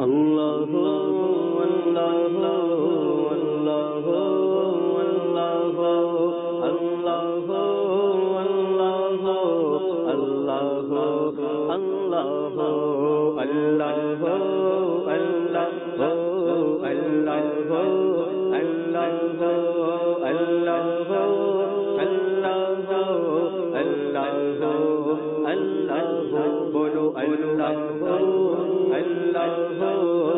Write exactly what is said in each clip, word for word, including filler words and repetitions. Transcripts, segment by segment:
اللہ اللہ اللہ اللہ اللہ اللہ اللہ اللہ اللہ بولو اللہ اللہ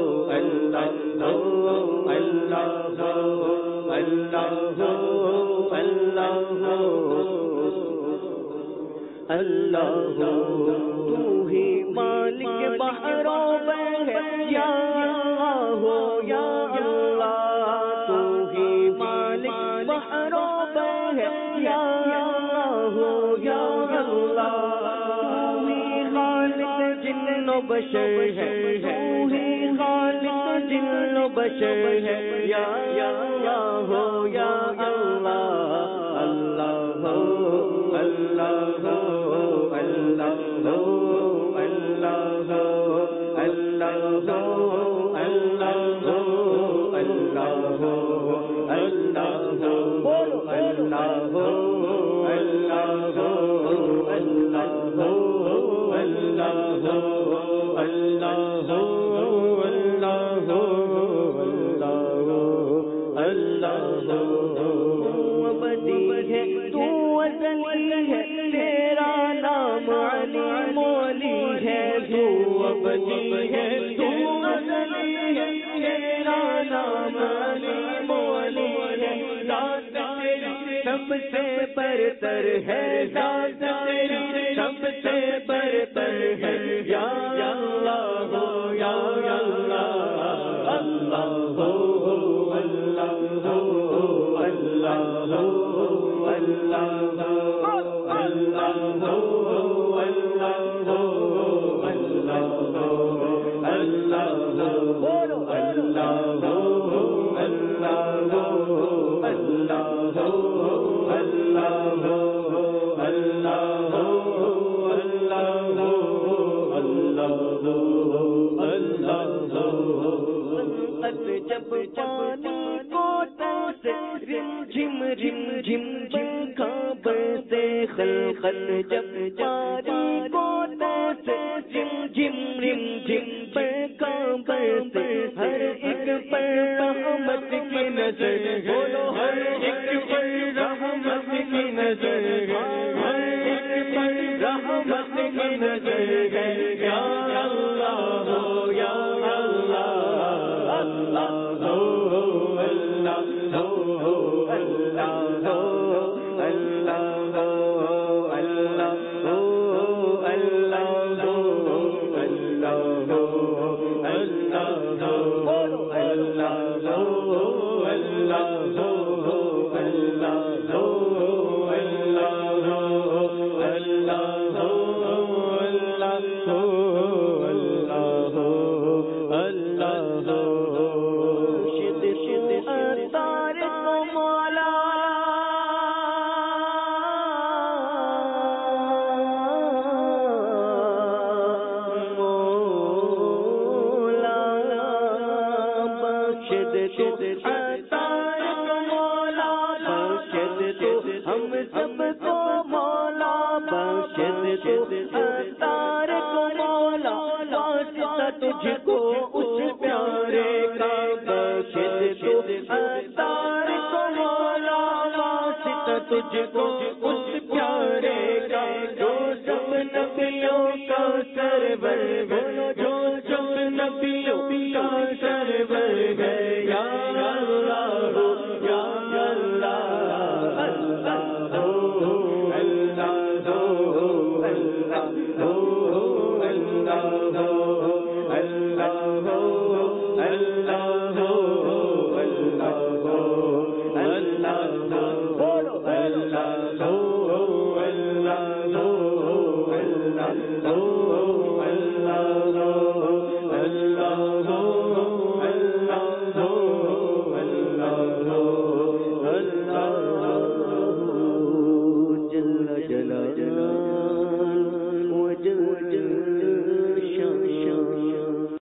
اللہ تو ہی مالک بحر و بحر یا ہو یا اللہ تو ہی مالک بحر و بحر یا ہو یا اللہ تو ہی خالق جن و بشر ہے تو ہی خالق جن و بشر ہے یا ہو یا اللہ اللہ ہو اللہ ہو اللہ ہو اللہ ہو اللہ ہو اللہ ہو اللہ ہو اللہ ہو اللہ ہو اللہ ہو اللہ ہو اللہ ہو اللہ ہو اللہ ہو اللہ ہو ابدی ہے تو ازلی ہے تیرا نام علی مولی ہے تو ابدی ہے تو ازلی ہے تیرا نام علی مولی ہے ذات تیری سب سے برتر ہے ذات تیری سب سے برتر ہے یا اللہ ہو یا اللہ اللہ ہو اللہ ہو اللہ ہو اللہ ہو اللہ ہو اللہ ہو اللہ ہو اللہ ہو اللہ ہو اللہ ہو اللہ ہو اللہ ہو اللہ ہو اللہ ہو اللہ ہو اللہ ہو جب پانی کو سے رم جھم رم جھم جھم سے خلقت جب پانی کو سے رم جھم رم جھم سے ہر ایک پر رحمت کی نظر بولو ہر ایک پر رحمت کی نظر ہر ایک پر رحمت کی نظر یا اللہ ہو یا اللہ اللہ ہو اللہ ہو اللہ ہو اللہ ہو اللہ ہو اللہ ہو اللہ ہو اللہ ہو اللہ ہو اللہ ہو اللہ ہو اللہ ہو اللہ ہو اللہ ہو اللہ ہو اللہ ہو شد شد اتار کو مولا مولا بخشد شد اتار کو مولا بخشد تو ہم سب کو مولا بخشد تو اتار کو مولا واسطہ تجھ کو اس پیارے کا بخشد تو اتار کو مولا واسطہ تجھ کو اس پیارے کا جو سب نبیوں کا سرور بولو جو سب نبیوں